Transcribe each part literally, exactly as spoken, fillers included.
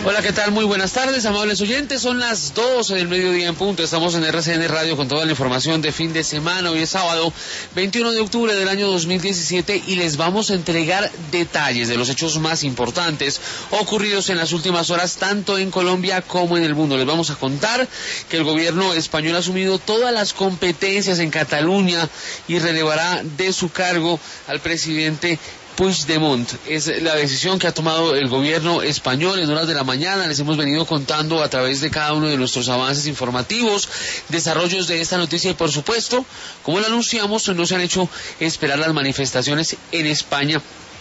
Hola, ¿qué tal? Muy buenas tardes, amables oyentes. Son las doce del mediodía en punto. Estamos en R C N Radio con toda la información de fin de semana. Hoy es sábado veintiuno de octubre del año dos mil diecisiete y les vamos a entregar detalles de los hechos más importantes ocurridos en las últimas horas, tanto en Colombia como en el mundo. Les vamos a contar que el gobierno español ha asumido todas las competencias en Cataluña y relevará de su cargo al presidente Puigdemont. Es la decisión que ha tomado el gobierno español en horas de la mañana. Les hemos venido contando a través de cada uno de nuestros avances informativos, desarrollos de esta noticia y, por supuesto, como lo anunciamos, no se han hecho esperar las manifestaciones en España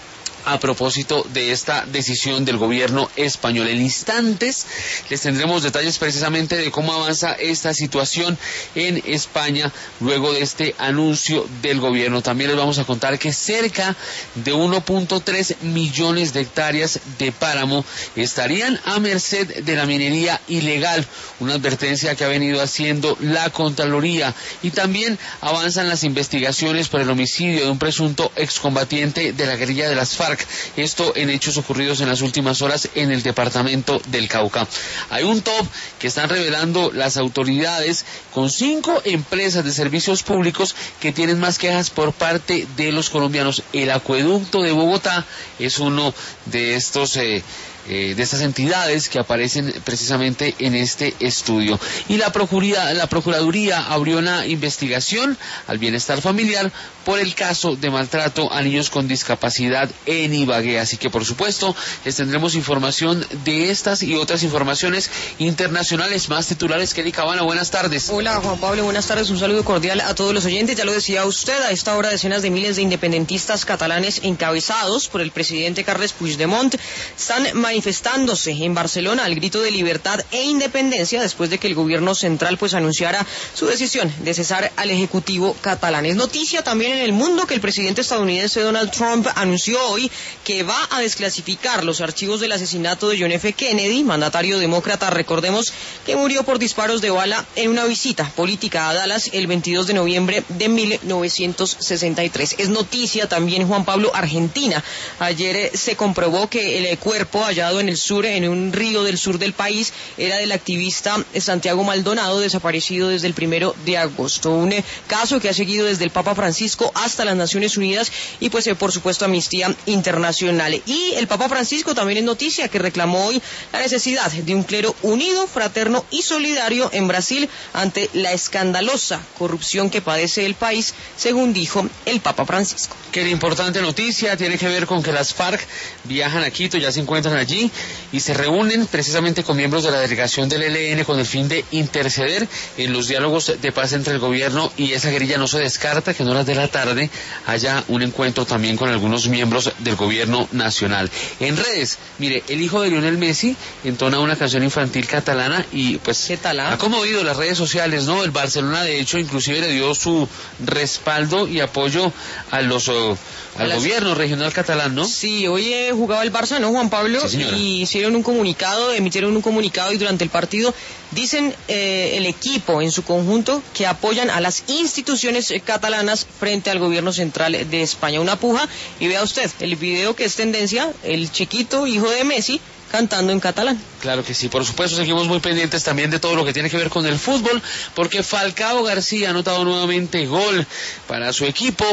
a propósito de esta decisión del gobierno español. En instantes les tendremos detalles precisamente de cómo avanza esta situación en España luego de este anuncio del gobierno. También les vamos a contar que cerca de uno punto tres millones de hectáreas de páramo estarían a merced de la minería ilegal, una advertencia que ha venido haciendo la Contraloría. Y también avanzan las investigaciones por el homicidio de un presunto excombatiente de la guerrilla de las FARC. Esto en hechos ocurridos en las últimas horas en el departamento del Cauca. Hay un top que están revelando las autoridades con cinco empresas de servicios públicos que tienen más quejas por parte de los colombianos. El acueducto de Bogotá es uno de estos eh, Eh, de estas entidades que aparecen precisamente en este estudio. Y la Procuraduría, la Procuraduría abrió una investigación al bienestar familiar por el caso de maltrato a niños con discapacidad en Ibagué. Así que, por supuesto, les tendremos información de estas y otras informaciones internacionales. Más titulares. Kelly Cabana, buenas tardes. Hola, Juan Pablo, buenas tardes. Un saludo cordial a todos los oyentes. Ya lo decía usted, a esta hora decenas de miles de independentistas catalanes encabezados por el presidente Carles Puigdemont están manifestándose en Barcelona al grito de libertad e independencia después de que el gobierno central pues anunciara su decisión de cesar al ejecutivo catalán. Es noticia también en el mundo que el presidente estadounidense Donald Trump anunció hoy que va a desclasificar los archivos del asesinato de John F. Kennedy, mandatario demócrata, recordemos, que murió por disparos de bala en una visita política a Dallas el veintidós de noviembre de mil novecientos sesenta y tres. Es noticia también, Juan Pablo, Argentina. Ayer eh, se comprobó que el eh, cuerpo hallado en el sur, en un río del sur del país, era del activista Santiago Maldonado, desaparecido desde el primero de agosto. Un eh, caso que ha seguido desde el Papa Francisco hasta las Naciones Unidas y pues eh, por supuesto Amnistía Internacional. Y el Papa Francisco también es noticia que reclamó hoy la necesidad de un clero unido, fraterno y solidario en Brasil ante la escandalosa corrupción que padece el país, según dijo el Papa Francisco. Qué importante noticia, tiene que ver con que las FARC viajan a Quito, ya se encuentran allí y se reúnen precisamente con miembros de la delegación del E L N con el fin de interceder en los diálogos de paz entre el gobierno y esa guerrilla. No se descarta que en horas de la tarde haya un encuentro también con algunos miembros del gobierno nacional. En redes, mire, el hijo de Lionel Messi entona una canción infantil catalana y pues ¿qué tal, ah? ha conmovido las redes sociales, ¿no? El Barcelona de hecho inclusive le dio su respaldo y apoyo a los uh, al las... gobierno regional catalán, ¿no? Sí, hoy eh, jugaba el Barça, ¿no, Juan Pablo? Sí, y hicieron un comunicado, emitieron un comunicado y durante el partido dicen eh, el equipo en su conjunto que apoyan a las instituciones eh, catalanas frente al gobierno central de España. Una puja, y vea usted el video que es tendencia, el chiquito hijo de Messi cantando en catalán. Claro que sí, por supuesto seguimos muy pendientes también de todo lo que tiene que ver con el fútbol, porque Falcao García ha anotado nuevamente gol para su equipo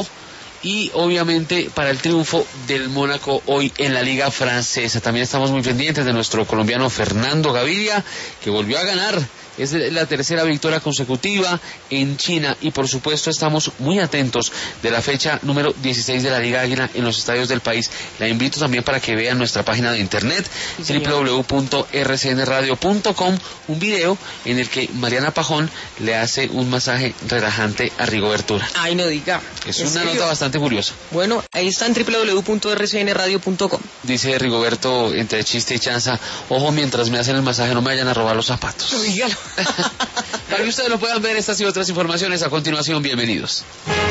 y obviamente para el triunfo del Mónaco hoy en la Liga Francesa. También estamos muy pendientes de nuestro colombiano Fernando Gaviria, que volvió a ganar. Es la tercera victoria consecutiva en China y por supuesto estamos muy atentos de la fecha número dieciséis de la Liga Águila en los estadios del país. La invito también para que vean nuestra página de internet, sí, doble u doble u doble u punto r c n radio punto com, un video en el que Mariana Pajón le hace un masaje relajante a Rigoberto Urán. Ay, no diga. Es una nota bastante curiosa. Bueno, ahí está en doble u doble u doble u punto r c n radio punto com. Dice Rigoberto entre chiste y chanza: ojo, mientras me hacen el masaje no me vayan a robar los zapatos. Dígalo. Para que ustedes lo puedan ver, estas y otras informaciones a continuación, bienvenidos.